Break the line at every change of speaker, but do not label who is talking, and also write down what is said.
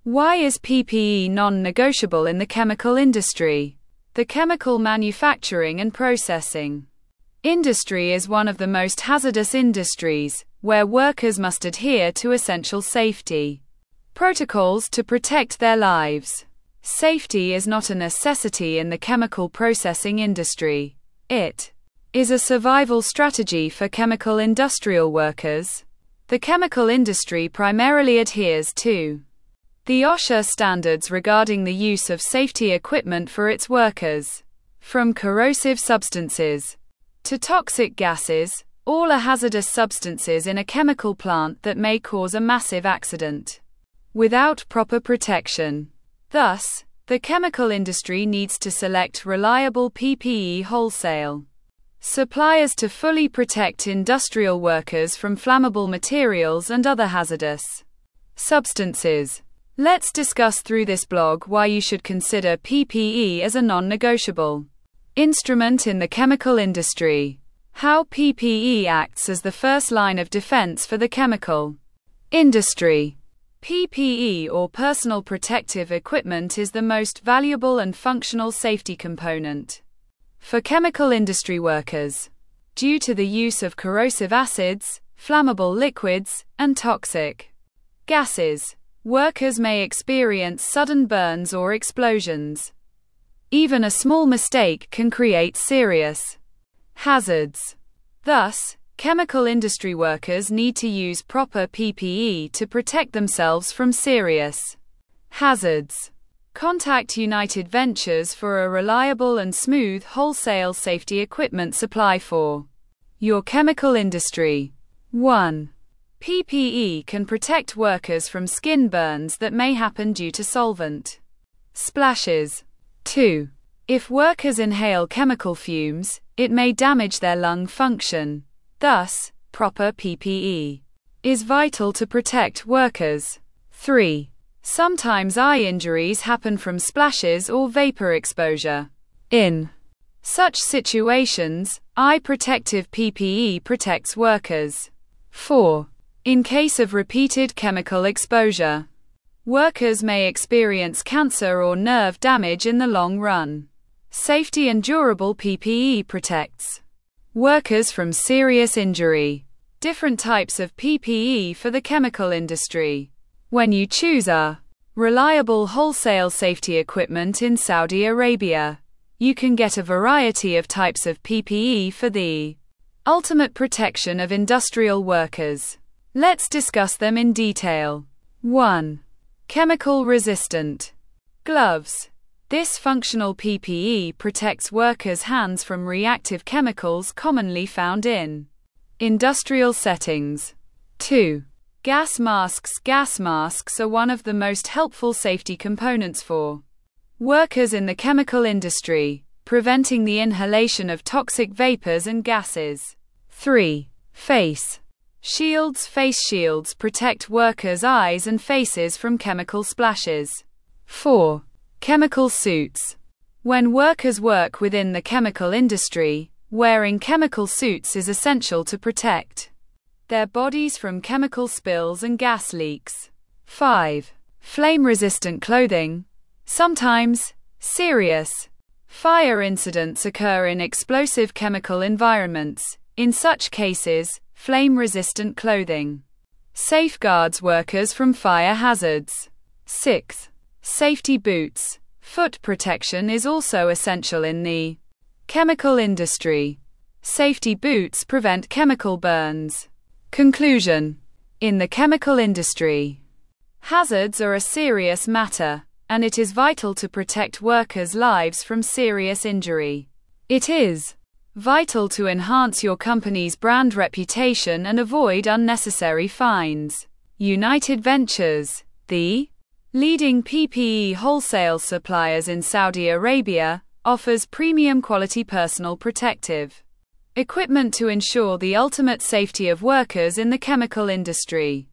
Why is PPE non-negotiable in the chemical industry? The chemical manufacturing and processing industry is one of the most hazardous industries, where workers must adhere to essential safety protocols to protect their lives. Safety is not a necessity in the chemical processing industry. It is a survival strategy for chemical industrial workers. The chemical industry primarily adheres to the OSHA standards regarding the use of safety equipment for its workers. From corrosive substances to toxic gases, all are hazardous substances in a chemical plant that may cause a massive accident without proper protection. Thus, the chemical industry needs to select reliable PPE wholesale suppliers to fully protect industrial workers from flammable materials and other hazardous substances. Let's discuss through this blog why you should consider PPE as a non-negotiable instrument in the chemical industry. How PPE acts as the first line of defense for the chemical industry. PPE, or personal protective equipment, is the most valuable and functional safety component for chemical industry workers. Due to the use of corrosive acids, flammable liquids, and toxic gases, workers may experience sudden burns or explosions. Even a small mistake can create serious hazards. Thus, chemical industry workers need to use proper PPE to protect themselves from serious hazards. Contact United Ventures for a reliable and smooth wholesale safety equipment supply for your chemical industry. 1. PPE can protect workers from skin burns that may happen due to solvent splashes. 2. If workers inhale chemical fumes, it may damage their lung function. Thus, proper PPE is vital to protect workers. 3. Sometimes eye injuries happen from splashes or vapor exposure. In such situations, eye protective PPE protects workers. 4. In case of repeated chemical exposure, workers may experience cancer or nerve damage in the long run. Safety and durable PPE protects workers from serious injury. Different types of PPE for the chemical industry. When you choose a reliable wholesale safety equipment in Saudi Arabia, you can get a variety of types of PPE for the ultimate protection of industrial workers. Let's discuss them in detail. 1. Chemical resistant gloves. This functional PPE protects workers' hands from reactive chemicals commonly found in industrial settings. 2. Gas masks. Gas masks are one of the most helpful safety components for workers in the chemical industry, preventing the inhalation of toxic vapors and gases. 3. Face shields. Face shields protect workers' eyes and faces from chemical splashes. 4. Chemical suits. When workers work within the chemical industry, wearing chemical suits is essential to protect their bodies from chemical spills and gas leaks. 5. Flame-resistant clothing. Sometimes, serious fire incidents occur in explosive chemical environments. In such cases, flame-resistant clothing safeguards workers from fire hazards. 6. Safety boots. Foot protection is also essential in the chemical industry. Safety boots prevent chemical burns. Conclusion. In the chemical industry, hazards are a serious matter, and it is vital to protect workers' lives from serious injury. It is vital to enhance your company's brand reputation and avoid unnecessary fines. United Ventures, the leading PPE wholesale suppliers in Saudi Arabia, offers premium quality personal protective equipment to ensure the ultimate safety of workers in the chemical industry.